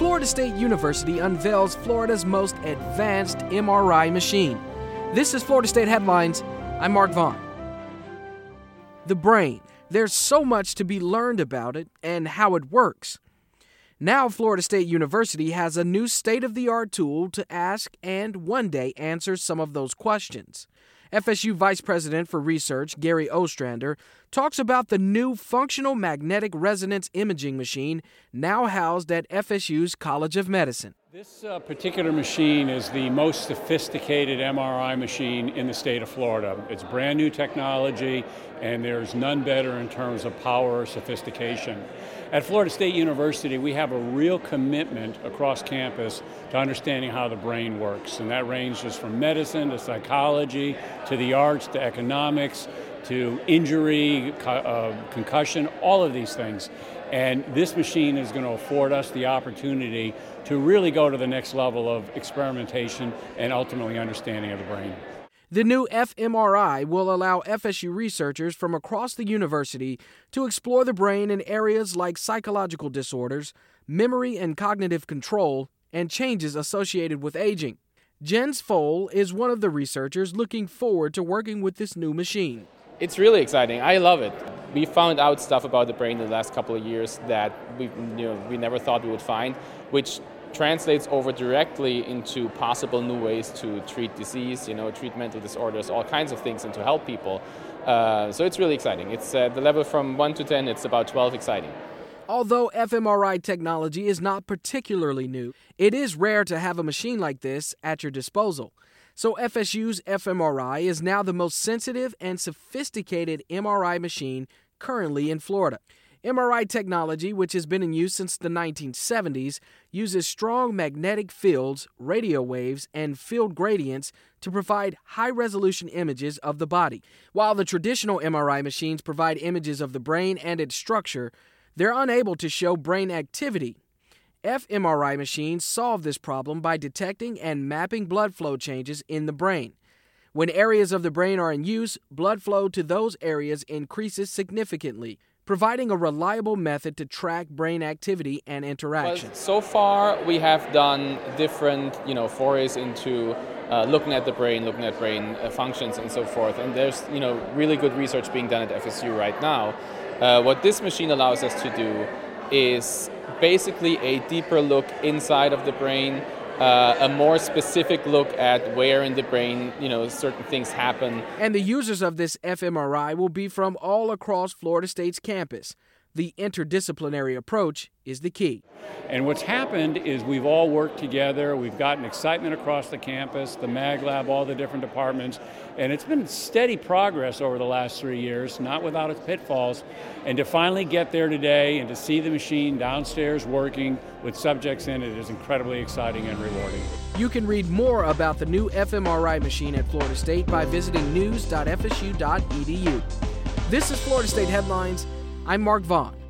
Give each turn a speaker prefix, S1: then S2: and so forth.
S1: Florida State University unveils Florida's most advanced MRI machine. This is Florida State Headlines. I'm Mark Vaughn. The brain. There's so much to be learned about it and how it works. Now Florida State University has a new state-of-the-art tool to ask and one day answer some of those questions. FSU Vice President for Research, Gary Ostrander, talks about the new functional magnetic resonance imaging machine now housed at FSU's College of Medicine.
S2: This particular machine is the most sophisticated MRI machine in the state of Florida. It's brand new technology, and there's none better in terms of power or sophistication. At Florida State University, we have a real commitment across campus to understanding how the brain works, and that ranges from medicine to psychology to the arts to economics to injury, concussion, all of these things. And this machine is going to afford us the opportunity to really go to the next level of experimentation and ultimately understanding of the brain.
S1: The new fMRI will allow FSU researchers from across the university to explore the brain in areas like psychological disorders, memory and cognitive control, and changes associated with aging. Jens Fohl is one of the researchers looking forward to working with this new machine.
S3: It's really exciting. I love it. We found out stuff about the brain in the last couple of years that we never thought we would find, which translates over directly into possible new ways to treat disease, treat mental disorders, all kinds of things, and to help people. So it's really exciting. It's the level from 1 to 10, it's about 12 exciting.
S1: Although fMRI technology is not particularly new, it is rare to have a machine like this at your disposal. So FSU's fMRI is now the most sensitive and sophisticated MRI machine currently in Florida. MRI technology, which has been in use since the 1970s, uses strong magnetic fields, radio waves, and field gradients to provide high-resolution images of the body. While the traditional MRI machines provide images of the brain and its structure, they're unable to show brain activity. fMRI machines solve this problem by detecting and mapping blood flow changes in the brain. When areas of the brain are in use, blood flow to those areas increases significantly, providing a reliable method to track brain activity and interaction.
S3: Well, so far, we have done different, forays into looking at the brain, looking at brain functions and so forth. And there's, really good research being done at FSU right now. What this machine allows us to do is basically a deeper look inside of the brain, a more specific look at where in the brain, certain things happen.
S1: And the users of this fMRI will be from all across Florida State's campus. The interdisciplinary approach is the key.
S2: And what's happened is we've all worked together. We've gotten excitement across the campus, the Mag Lab, all the different departments. And it's been steady progress over the last 3 years, not without its pitfalls. And to finally get there today and to see the machine downstairs working with subjects in it is incredibly exciting and rewarding.
S1: You can read more about the new fMRI machine at Florida State by visiting news.fsu.edu. This is Florida State Headlines. I'm Mark Vaughn.